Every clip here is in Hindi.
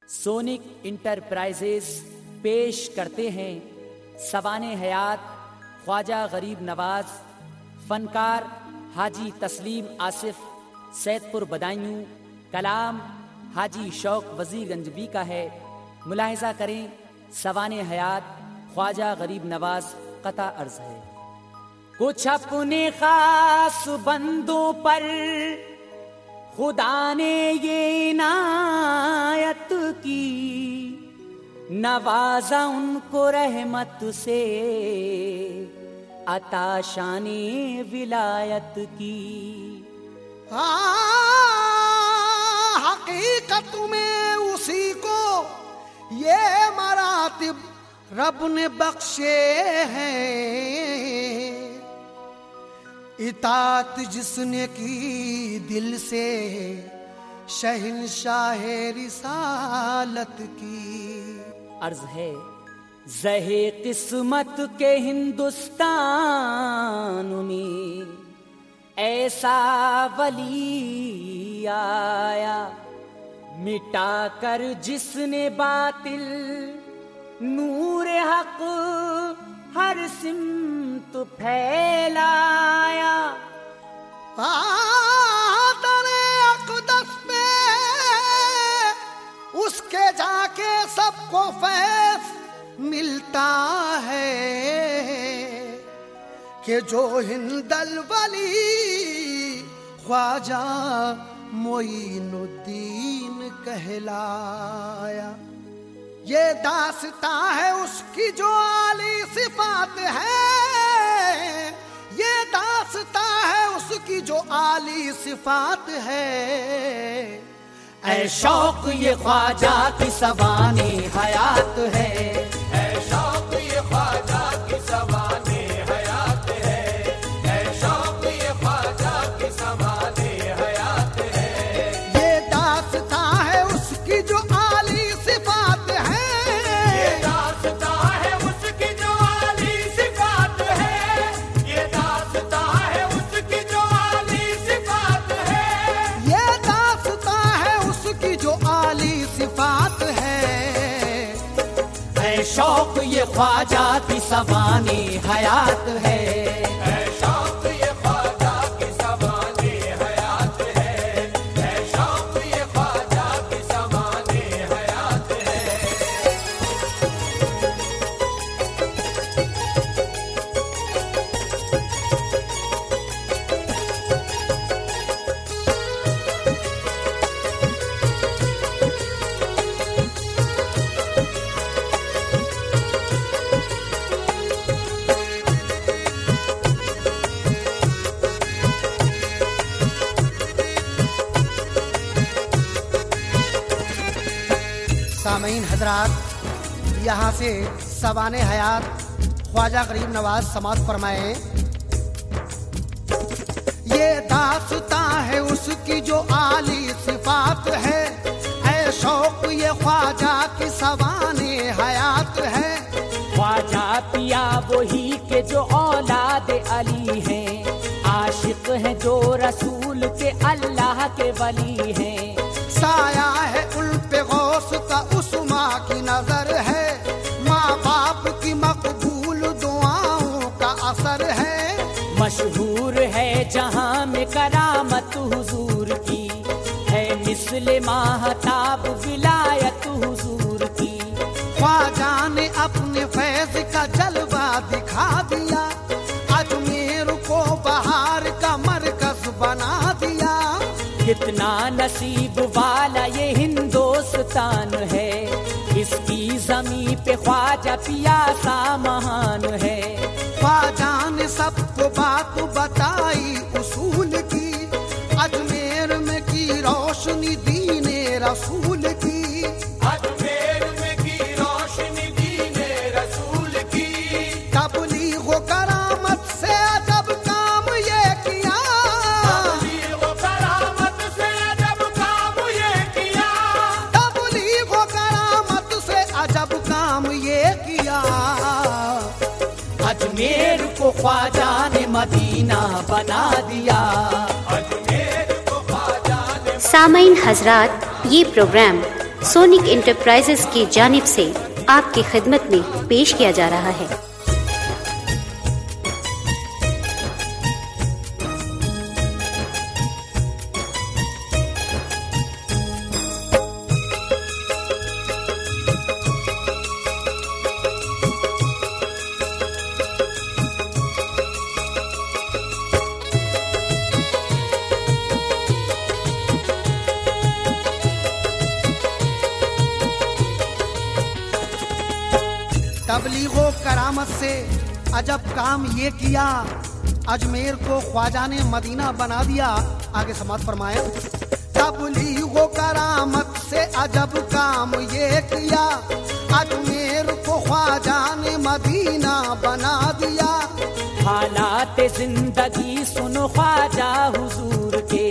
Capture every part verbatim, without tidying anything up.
सोनिक इंटरप्राइजेज पेश करते हैं सवाने हयात ख्वाजा गरीब नवाज, फनकार हाजी तस्लीम आसिफ, सैदपुर बदायूं। कलाम हाजी शौक वजीरगंज बी का है। मुलाहिजा करें सवाने हयात ख्वाजा गरीब नवाज। कता अर्ज है, कुछ अपने खास बंदों पर खुदा ने ये इनायत की, नवाजा उनको रहमत से अता शाने विलायत की। हाँ, हकीकत में उसी को ये मरातिब रब ने बख्शे हैं, इताअत जिसने की दिल से शहंशाह रिसालत की। अर्ज है, ज़हे किस्मत के हिंदुस्तान में ऐसा वली आया, मिटा कर जिसने बातिल नूर हक हर सिमत फैलाया। दरे अक़दस में उसके जाके सबको फैज़ मिलता है, कि जो हिंदल वली ख्वाजा मोइनुद्दीन कहलाया। ये दास्तां है उसकी जो आली सिफात है, ये दास्तां है उसकी जो आली सिफात है। ऐ शौक ये ख्वाजा की सवाने हयात है, ऐ शौक ये ख्वाजा की सवाने हयात है, ऐ शौक ये ख्वाजा की सवाने हयात है। ये दास्तां है उसकी जो आली सिफात है, ये दास्तां है उसकी जो आली सिफात है, ये दास्तां है उसकी जो आली सिफात है, ये दास्तां है उसकी जो आली सिफात है। ऐ शौक ये ख्वाजा की सवाने हयात है, ऐ शौक ये ख्वाजा की सवाने हयात है, ऐ शौक ये ख्वाजा की सवाने हयात है। सामीन हजरात, यहाँ से सवाने हयात ख्वाजा गरीब नवाज समाअत फरमाए। ये दास्तां है उसकी जो आली सिफात है, ऐ शौक ये ख्वाजा की सवाने हयात है। ख्वाजा पिया वही के जो औलाद अली हैं, आशिक हैं जो रसूल के अल्लाह के वली हैं। साया है उन पे गौस का उस्मा की नजर है, माँ बाप की मकबूल दुआओं का असर है। मशहूर है जहां में करामत हुजूर की, है मिस्ले माहताब विलायत हुजूर की। ख्वाजा ने अपने फैज का जलवा दिखा दिया, अजमेर को बहार का मरकज बना दिया। कितना नसीब वाला ये हिंदुस्तान है, इसकी जमी पे ख्वाजा पियासा महान है। ख्वाजा ने सबको बात बताई उसूल की, अजमेर में की रोशनी दीने रसूल की। अजमेर में की रोशनी दीने रसूल की, तबलीग व करामत से अजब काम ये किया, तबलीग व करामत से अजब काम ये किया, तबलीग व करामत से अजब काम ये किया। अजमेर को ख्वाजा ने मदीना बना दिया, अजमेर को ख्वाजा ने सामईन हजरात, ये प्रोग्राम सोनिक इंटरप्राइजेस की जानिब से आपकी खिदमत में पेश किया जा रहा है। तबलीगो करामत से अजब काम ये किया, अजमेर को ख्वाजा ने मदीना बना दिया। आगे समाप्त फरमाया। तबलीगो करामत से अजब काम ये किया, अजमेर को ख्वाजा ने मदीना बना दिया। हालात जिंदगी सुनो ख्वाजा हुजूर के,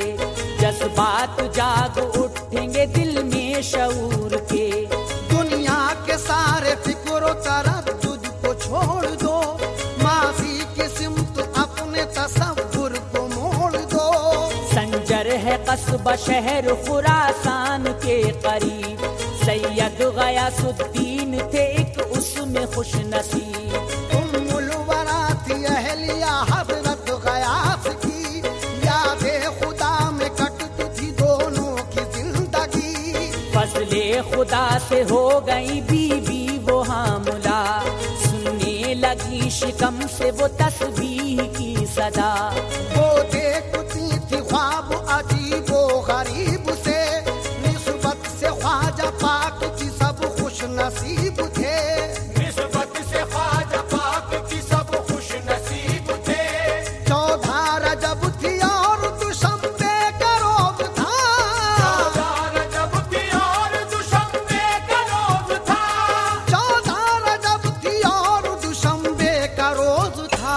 जज्बात जाग उठेंगे दिल में शऊर के। दुनिया के सारे फिक्र तरद्दुद को छोड़ दो, माजी की सिमत अपने तसव्वुर को मोड़ दो। संजर है कस्बा शहर खुरासान के करीब, सैयद गयासुद्दीन थे एक उसमें खुश नसीब। उम्मुल वरा थी अहलिया हजरत गयास की, यादे खुदा में कटती थी दोनों की जिंदगी। फजले खुदा से हो गई बीवी वो हामुला, सुनने लगी शिकम से वो तस्बीह की सदा। वो देखती थी ख्वाब अजीबो गरीब से, निस्बत से ख्वाजा पाक की सब खुश नसीब थे। निस्बत से ख्वाजा पाक की सब खुश नसीब थे। चौदह रजब थी और दुशंबे का रोज था, चौदह रजब थी और दुशंबे का रोज था। चौदह रजब थी और दुशंबे का रोज था।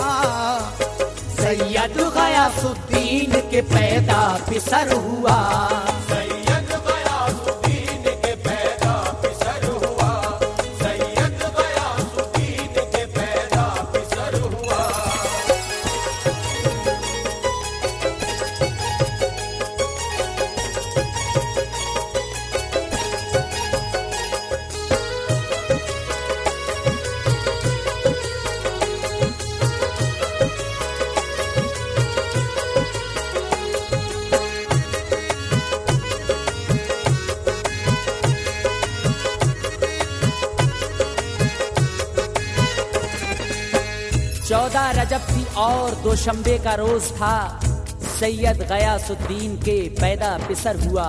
सैयद गयासुद्दीन के पैदा पिसर हुआ, सैयद गयासुद्दीन के पैदा पिसर हुआ, सैयद गयासुद्दीन के पैदा पिसर हुआ। चौदह रजब थी और दोशंबे का रोज था, सैयद गयासुद्दीन के पैदा पिसर हुआ।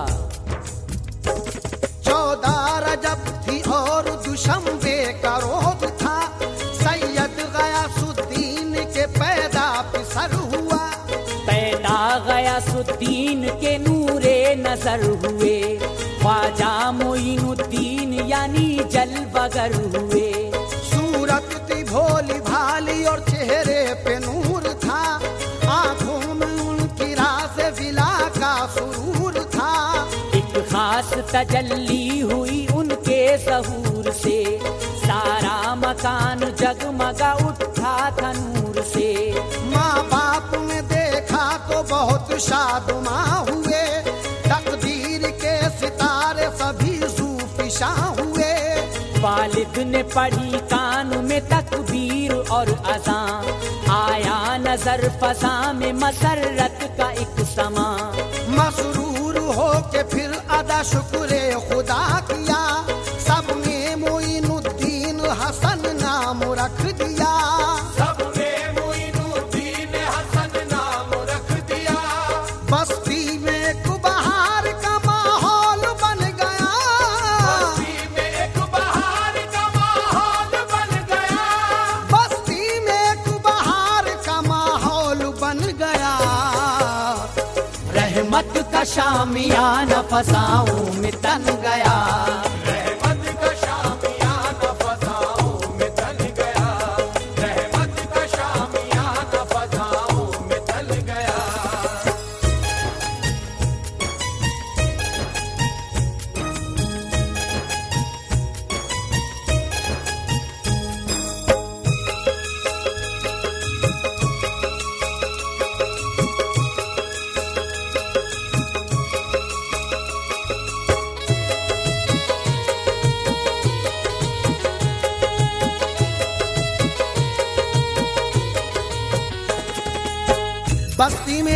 चौदह रजब थी और दुशंबे का रोज था, सैयद गयासुद्दीन के पैदा पिसर हुआ। पैदा गयासुद्दीन के नूरे नजर हुए, ख्वाजा मोइनुद्दीन यानी जलवगर हुए। सूरत थी भोली भाली और चेहरे पे नूर था, आंखों में उनकी राज विला का सुरूर था। एक खास तजल्ली हुई उनके ज़हूर से, सारा मकान जगमगा उठा था नूर से। माँ बाप ने देखा तो बहुत शादुमा हुए, तकदीर के सितारे सभी सूफिशा हुए। वालिद ने पढ़ी कान में तकबीर और अज़ान, आया नजर फजा में मसरत का एक समा। मसरूर हो के फिर अदा शुक्र खुदा किया, सबने मोइनुद्दीन हसन नाम रख दिया। सबने मोइनुद्दीन हसन नाम रख दिया। बस्ती में एक बहार का माहौल बन गया, बस्ती में एक बहार का माहौल बन गया। बस्ती में एक बहार का माहौल बन गया। रहमत का शामियाना फसाओं में तन गया, रहमत का शामियाना फजाओं में तन गया, रहमत का शामियाना फजाओं में तन गया।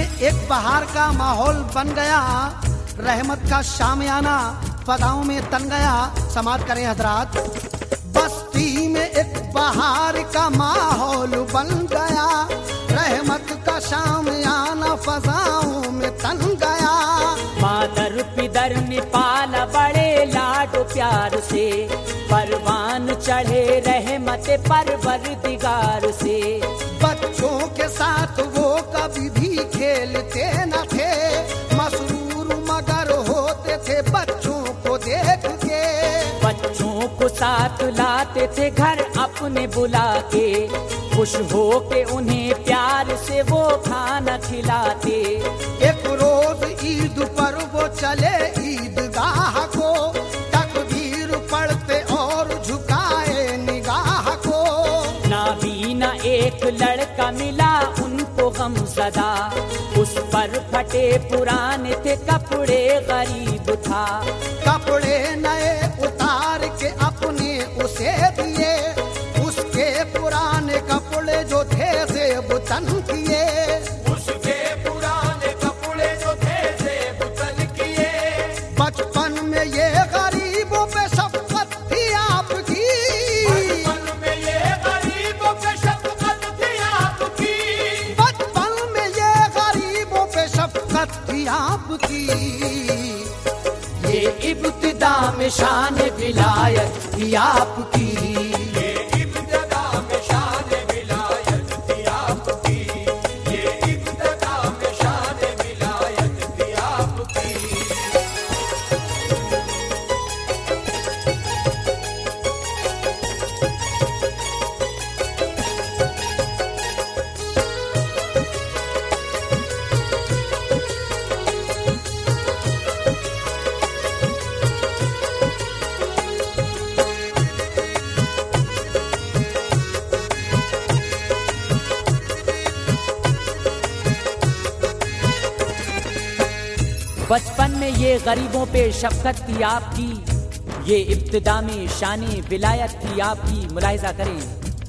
एक बहार का माहौल बन गया, रहमत का शामियाना फदाओं में तन गया। समात करें हजरात। बस्ती में एक बहार का माहौल बन गया, रहमत का शामियाना फजाओं में तन गया। मादर पिदर ने पाला बड़े लाडो प्यार से, परवान चढ़े रहमत परवरदिगार से। बच्चों के साथ वो कभी भी खेलते न थे, मसरूर मगर होते थे बच्चों को देख के। बच्चों को साथ लाते थे घर अपने बुला के, खुश हो के उन्हें प्यार से वो खाना खिलाते। एक रोज ईद पर वो चले ईदगाह को, तकबीर पढ़ते और झुकाए निगाह को। नाबीना एक लड़का मिला उनको गमज़दा, उस पर फटे पुराने थे कपड़े गरीब था। कपड़े नए उतार के अपने उसे दिए, उसके पुराने कपड़े जो थे जेब तन किए। उसके पुराने कपड़े जो थे जेब तन किए। बचपन में ये गरीबों पे शफकत थी आपकी, बचपन में ये गरीबों पे शफकत थी आपकी। बचपन में ये गरीबों पे शफकत थी आपकी। ये इब्तिदा में शान विलायत थी आपकी। ये इब्तिदा में शान विलायत थी आपकी। ये इब्तिदा में शान विलायत थी आपकी। बचपन में ये गरीबों पे शफकत थी आपकी, ये इब्तिदा में शाने विलायत थी आपकी। मुलाहिजा करें।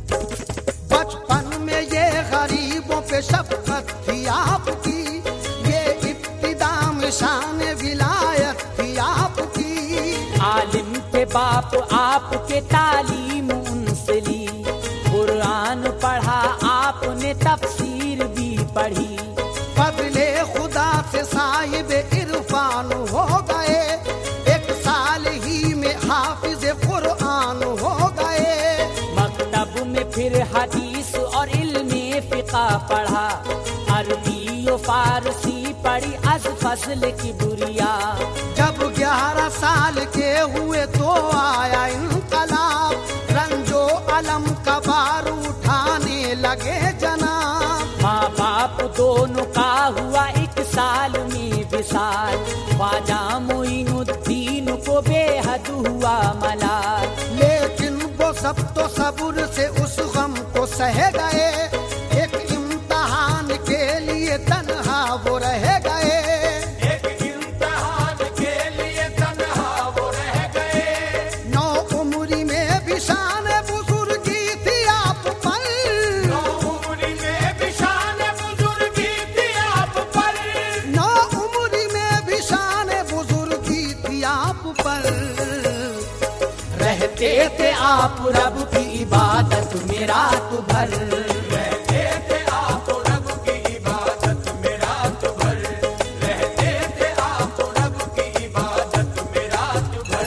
बचपन में ये गरीबों पे शफकत थी आपकी, ये इब्तिदा में शान विलायत थी आपकी। आलिम थे बाप आपके, तालीम उनसे ली, कुरान पढ़ा आपने, तफसीर भी पढ़ी। फजले खुदा से साहिब इरफान हो गए, एक साल ही में हाफिज कुरान हो गए। मकतब में फिर हदीस और इल्मे फिका पढ़ा, अरबी और फारसी पढ़ी अज फसल की बुरिया। जब ग्यारह साल के हुए तो आया इनकलाब, रंजो अलम का बार उठाने लगे जनाब। माँ बाप दोनों का हुआ एक साल में विसाल, ख्वाजा मोइनुद्दीन को बेहद हुआ मलाल। लेकिन वो सब तो सब्र से उस गम को सह गए, एक इम्तिहान के लिए तन्हा वो रह गए। एक इम्तिहान के लिए तन्हा वो रह गए। नौ उम्री में भी शान बुजुर्गी थी आप पर, नौ उम्री में भी शान बुजुर्गी थी आप पर। नौ उम्री में भी शान बुजुर्गी थी आप पर। रहते थे आप रब की इबादत में रात भर, रहते थे आप रब की इबादत में रात भर। रहते थे आप रब की इबादत में रात भर।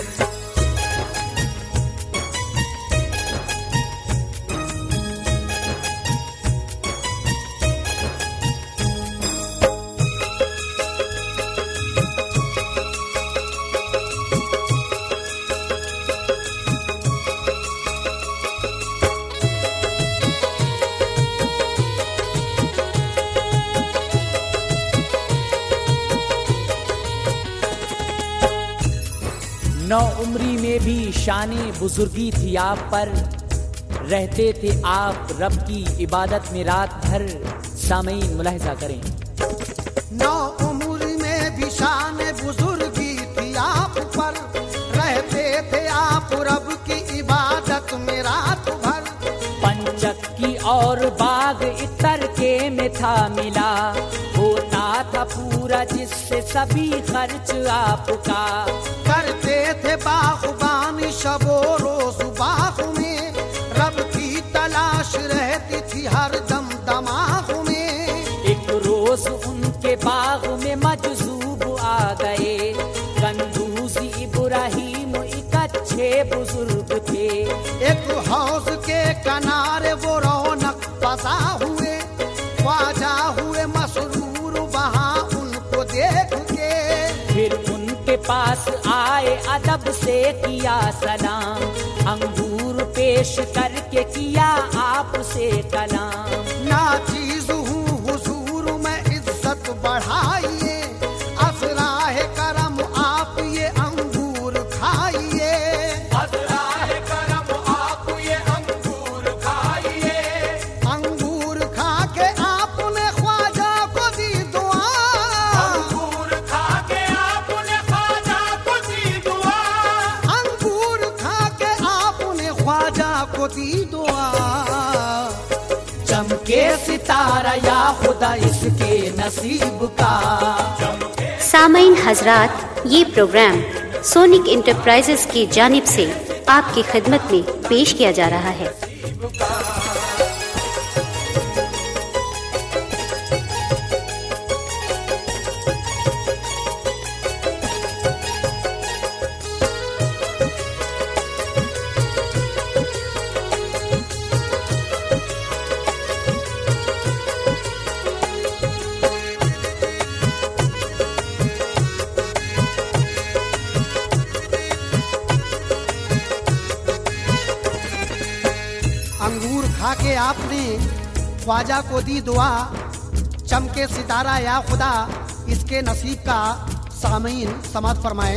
नौ उम्री में भी शाने बुजुर्गी थी आप पर, रहते थे आप रब की इबादत में रात भर। सामईन मुलाहिजा करें। नौ उम्र में भी शान बुजुर्गी थी आप पर, रहते थे आप रब की इबादत में रात भर। पंचक की और बाग इतर के में था मिला, हो था पूरा जिससे सभी खर्च आपका। करते थे बागबानी शबो रोज बाग में, रब की तलाश रहती थी हर दम दमाग में। एक रोज उनके बाग में मजजूब आ गए कंदूजी इब्राहिम, एक अच्छे बुजुर्ग थे। एक हौज के किनारे वो रौनक बसा हुए, ख्वाजा हुए मसरूर वहाँ उनको देख के। फिर उनके पास आए अदब से किया सलाम, अंगूर पेश करके किया आपसे कलाम। नाचीज हूँ हुजूर में इज्जत बढ़ाइए, असराह करम आप ये अंगूर खाइए। अज़राह करम आप ये अंगूर खाइए। अंगूर खा के आपने ख्वाजा को दी दुआ, अंगूर खा के आपने ख्वाजा को दी दुआ। अंगूर खा के आपने ख्वाजा को दी दुआ। चमके सितारा या खुदा इसके नसीब का। सामईन हजरात, ये प्रोग्राम सोनिक इंटरप्राइजेस की जानिब से आपकी खिदमत में पेश किया जा रहा है। अंगूर खा के आपने ख्वाजा को दी दुआ, चमके सितारा या खुदा इसके नसीब का। सामीन समात फरमाए।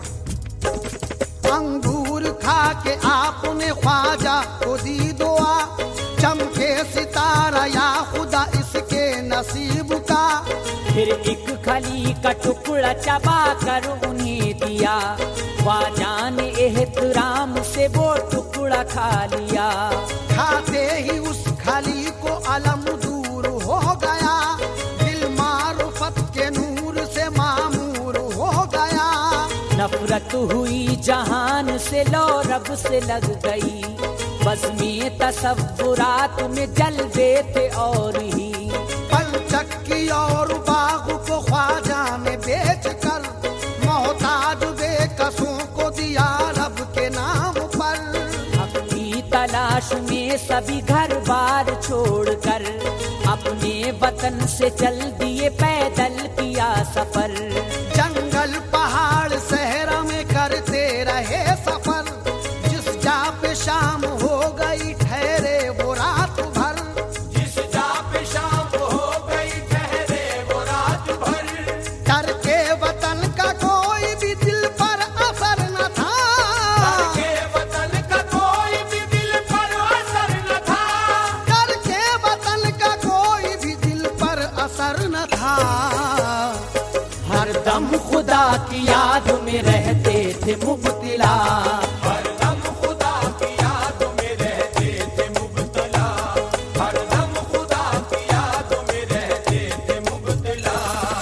अंगूर खा के आपने ख्वाजा को दी दुआ, चमके सितारा या खुदा इसके नसीब का। फिर एक खली का टुकड़ा चबा कर उन्हें दिया, ख्वाजा ने एहतराम से वो टुकड़ा खा लिया। खाते ही उस खली को अलम दूर हो गया, दिल मारुफत के नूर से मामूर हो गया। नफरत हुई जहान से, लो रब से लग गई, बस में तसव्वुरात में जलवे थे और ही। पंचक्की और बाग को ख्वाजा ने बेच कर, मोहताज बेकसों को दिया रब के नाम पर। हक की तलाश में सभी घर बार छोड़कर, अपने वतन से चल दिए पैदल किया सफर। जंगल पहाड़ सहरा में करते रहे सफर, जिस जा पे शाम हो गई ठहरे वो रात भर। जिस जा पे शाम हो गई ठहरे वो रात भर। डर के वतन का कोई भी दिल पर असर न था, डर के वतन का कोई भी दिल पर असर न था। डर के वतन का कोई भी दिल पर असर न था। हर दम खुदा की याद में रहते थे मुब्तिला, हर दम खुदा की याद में रहते थे मुब्तला। हर दम खुदा की याद में रहते थे मुब्तला।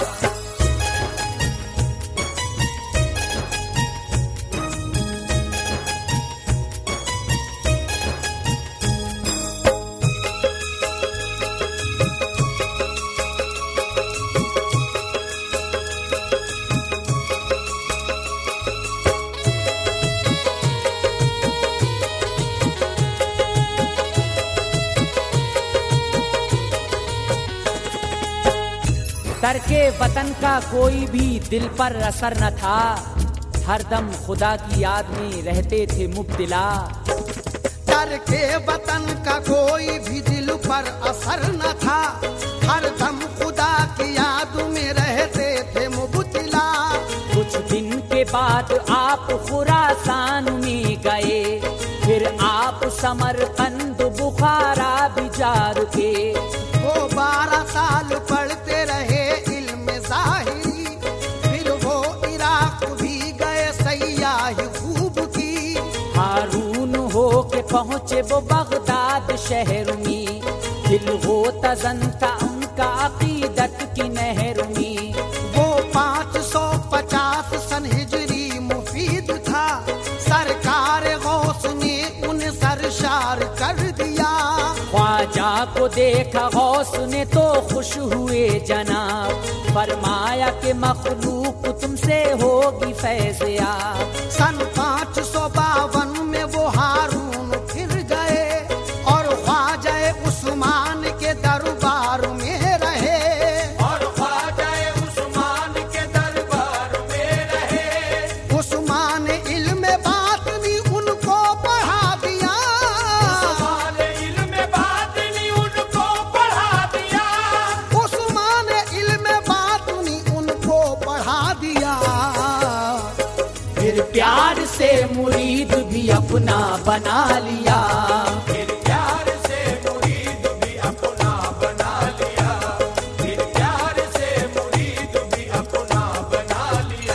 तरके वतन का कोई भी दिल पर असर न था, हरदम खुदा की याद में रहते थे मुब्तिला। डर के वतन का कोई भी दिल पर असर न था, हर दम खुदा की याद में रहते थे मुब्तिला। कुछ दिन के बाद आप खुरासान में गए, फिर आप समरकंद बुखारा भी जार के। वो बारह साल पढ़ते रहे इल्म ज़ाहिरी, फिर वो इराक भी गए सयाही खूब की। हारून हो के पहुँचे वो बगदाद शहर में, दिल हो तजन था उनका अकीदत की नहर में। देखा गौस ने तो खुश हुए जनाब, फरमाया कि मखलूक तुमसे होगी फैज़याब। सन पाँच सौ बावन में वो हारून फिर गए और ख्वाजा उस्मान के दरबार में रहे। और ख्वाजा उस्मान के दरबार में रहे। उस्मान इल्म बातिनी उनको पढ़ा दिया। उस्मान इल्म बातिनी उनको पढ़ा दिया। उस्मान इल्म बातिनी उनको पढ़ा दिया। फिर प्यार से मुरीद भी अपना बना लिया। फिर प्यार से मुरीद भी अपना बना लिया। फिर प्यार से मुरीद भी अपना बना लिया।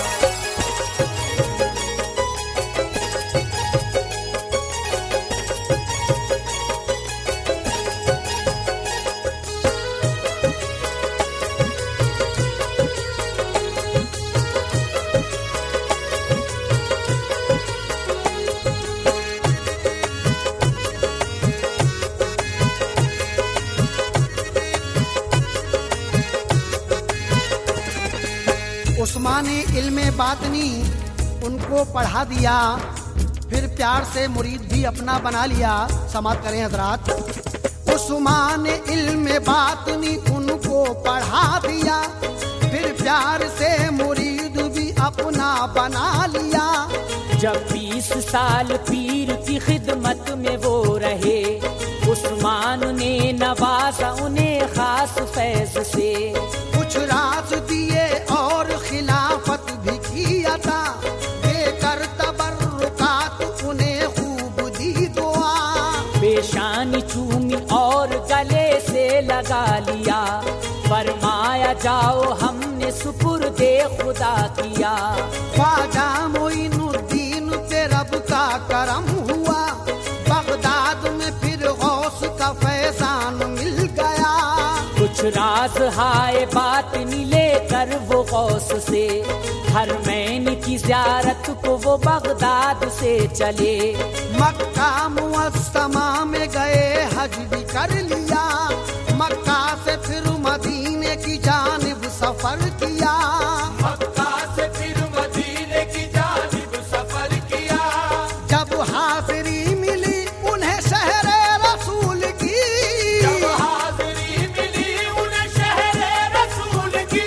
उस्मान इल्म बातनी उनको पढ़ा दिया। फिर प्यार से मुरीद भी अपना बना लिया। समाप्त करें हजरात। उस्मान इल्म बातनी उनको पढ़ा दिया। फिर प्यार से मुरीद भी अपना बना लिया। जब बीस साल पीर की खिदमत में वो रहे, उस्मान ने नवाजा उन्हें खास फैज से। कुछ राज दिए और खिलाफत भी किया था, देकर तबर्रुकात उन्हें खूब दी दुआ। पेशानी चूमी और गले से लगा लिया, फरमाया जाओ हमने सुपुर्दे खुदा किया। ख्वाजा मोइनुद्दीन पे रब का करम हुआ, बगदाद में फिर गौस का फैजान मिल गया। कुछ राज हाय बात नीले कर वो गौस से, हरमैन की ज़ियारत को वो बगदाद से चले। मक्का मुअस्समा में गए, हज भी कर लिया। मक्का से फिर मदीने की जानिब सफर किया। मक्का से फिर मदीने की जानिब सफर किया। जब हाजिरी मिली उन्हें शहरे रसूल की। जब हाजिरी मिली उन्हें शहरे रसूल की।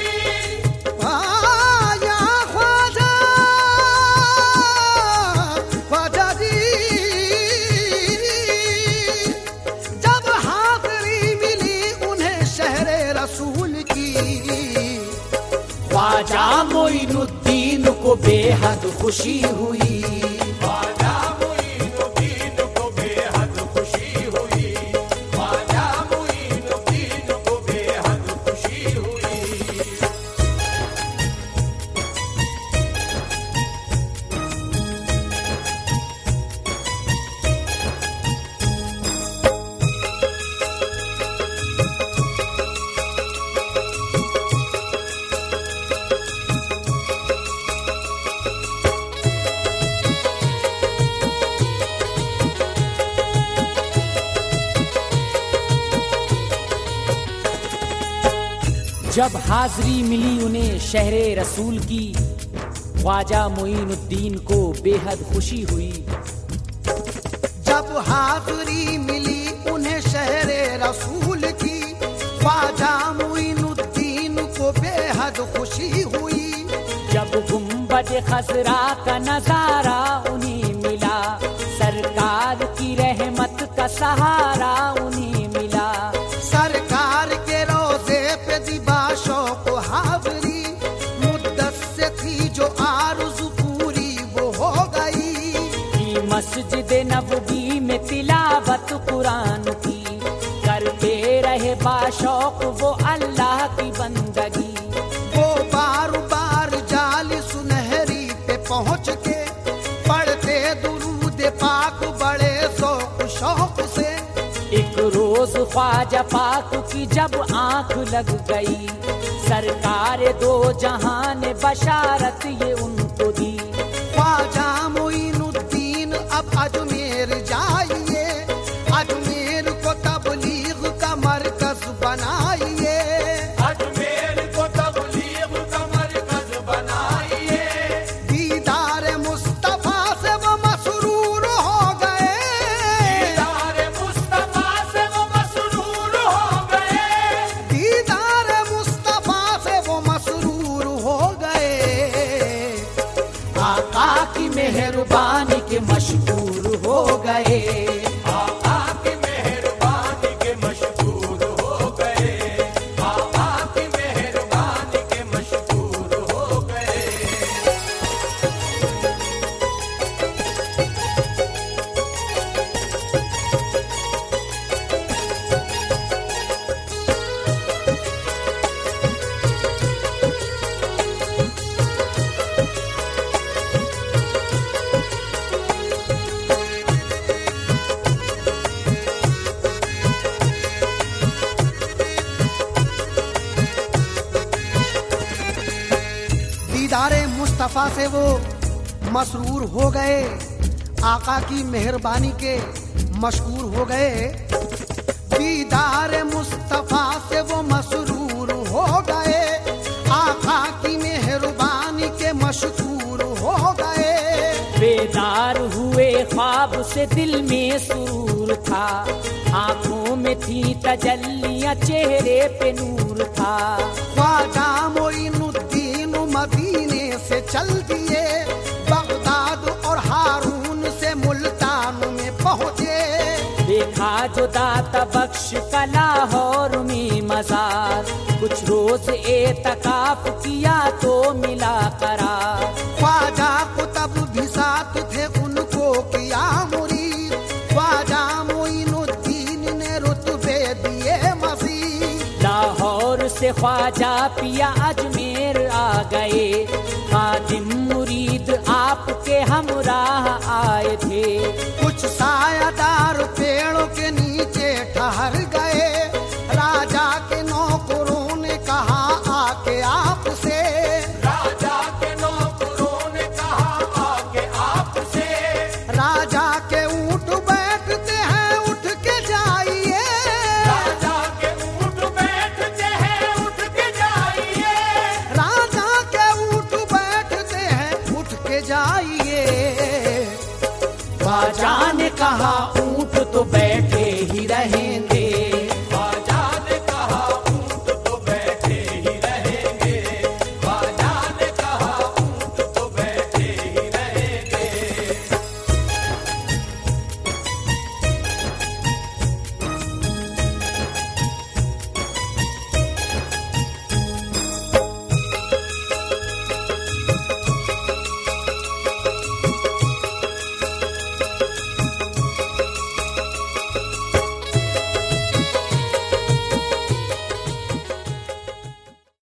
आ, या ख्वाजा, ख्वाजा जी। जब हाजिरी मिली उन्हें शहरे रसूल की। ख्वाजा मोइनुद्दीन को बेहद खुशी हुई। ख्वाजा मोइनुद्दीन को बेहद खुशी हुई। ख्वाजा मोइनुद्दीन को बेहद खुशी हुई। जब हाजिरी मिली उन्हें शहरे रसूल की, ख्वाजा मोइनुद्दीन को बेहद खुशी हुई। जब हाजिरी मिली उन्हें शहरे रसूल की, ख्वाजा मोइनुद्दीन को बेहद खुशी हुई। जब गुंबद खजरा का नजारा उन्हें मिला, सरकार की रहमत का सहारा उन्हें मिला। सरकार के रोजे पे दिबा शौक हाजिरी, मुद्दत से थी जो आरज़ू पूरी वो हो गई। की मस्जिद नबवी में तिलावत कुरान की, करते रहे बाशौक वो अल्लाह की बंदगी। वो बार बार जाली सुनहरी पे पहुँच के पढ़ते दुरूद पाक बड़े शौक शौक से। एक रोज ख्वाजा पाक की जब आंख लग गई, सरकार दो जहान बशारत ये उनको दी। ख्वाजा मोइनुद्दीन अब अजमेर जाइए, अजमेर को तबलीग मेहरबानी के मशहूर हो गए। आका की मेहरबानी के मशहूर हो गए, आका की मेहरबानी के मशहूर हो गए। दीदारे मुस्तफ़ा से वो मसरूर हो गए, आका की मेहरबानी के मशहूर हो गए। दीदारे मुस्तफ़ा से वो मसरूर हो गए, आका की मेहरबानी के मशहूर हो गए। बेदार हुए ख्वाब से दिल में सुरूर था, आंखों में थी तजल्लियां चेहरे पे नूर था। ख्वाजा मोइनुद्दीन मदीने से चल दिए, बगदाद और हारून से मुल्तान में पहुँचे। देखा जो दाता बख्श का लाहौर में मजार, कुछ रोज एतकाफ किया तो मिला करार। ख्वाजा को तब भी साथ थे उनको किया मुरीद, ख्वाजा मोइनुद्दीन ने रुतबे दिए मज़ीद। लाहौर से ख्वाजा पिया अजमेर आ गए, खादिम मुरीद आपके हमराह आए थे। कुछ सायादार पेड़ों के नीचे ठहर गए, राजा के नौकरों ने कहा आके आपसे। राजा के नौकरों ने कहा आके आपसे, राजा के ऊंट बैठते हैं उठ के जाइए, राजा के ऊंट बैठते हैं उठ के जाइए, राजा के ऊंट बैठते हैं उठ के जाइए। ख्वाजा ने कहा ऊंट तो बैठे ही रहें